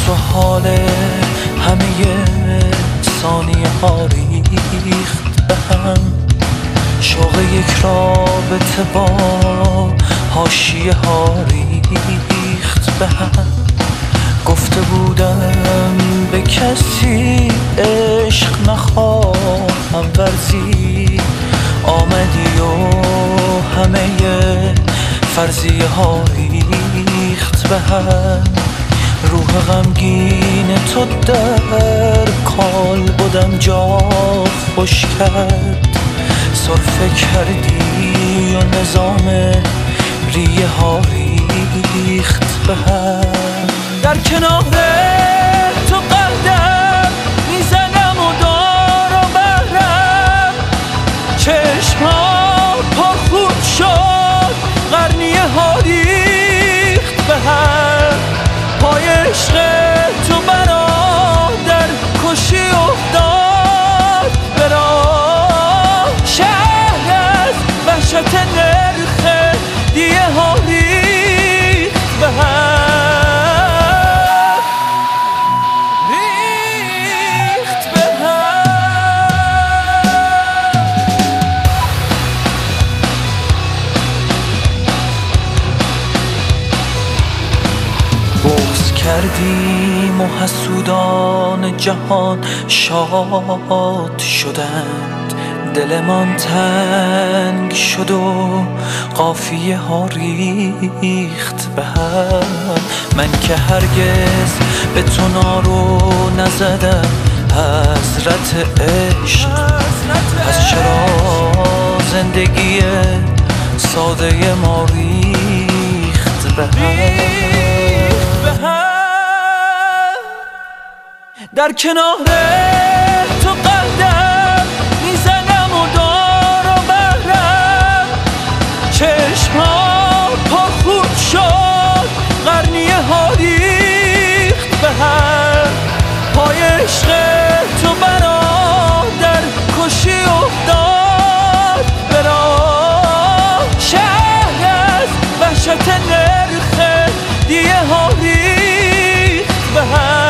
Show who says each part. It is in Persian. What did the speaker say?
Speaker 1: تو حال همه ثانیه ها ریخت به هم، شوق یک رابطه با حاشیه ها ریخت به هم. گفته بودم به کسی عشق نخواهم ورزی، آمدی و همه فرضیه ها ریخت به هم. روح غمگین تو در کال بودم جا خوش کرد، سرفه کردی و نظام ریه ها ریخت به هم. در کنار تو قدم میزنم و دار و بهرم، چشمها پرخون شد قرنیه ها ریخت به هم. پای عشق تو برادر کشی افتاد به راه، شهر از وحشت نرخ دیه ها ریخت به هم. بغض کردیم و حسودان جهان شاد شدند، دلمان تنگ شد و قافیه ها ریخت به هم. من که هرگز به تو نارو نزدم، حضرت عشق از چرا زندگی ساده ما ریخت به هم. در کنار تو قدم میزنم و دار و بهرم، چشمها پرخون شد قرنیه ها ریخت به هم. پای عشق تو برادر کشی افتاد به راه، شهر از وحشت نرخ دیه ها ریخت به هم.